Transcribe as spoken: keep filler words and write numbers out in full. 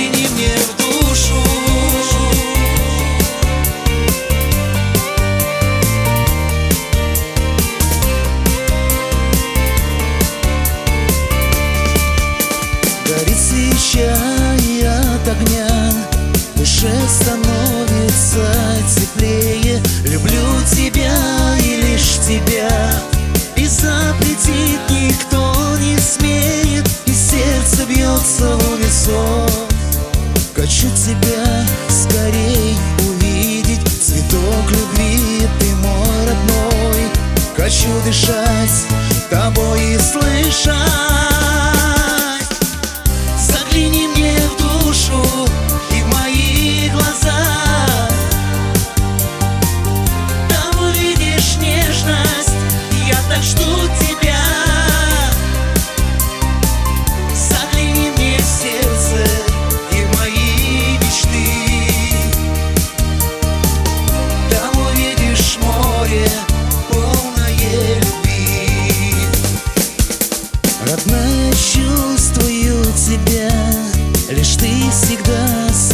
загляни мне в душу. Горит свеча, и от огня в душе становится теплее. Люблю тебя и лишь тебя, и запретить никто не смеет, и сердце бьется в унисон. Хочу тебя скорей увидеть, цветок любви, ты мой родной. Хочу дышать тобой и слышать. Загляни мне в душу и в мои глаза, там увидишь нежность, я так жду тебя. Загляни мне в сердце и в мои мечты, там увидишь море, полное любви. Родная, чувствую тебя, лишь ты всегда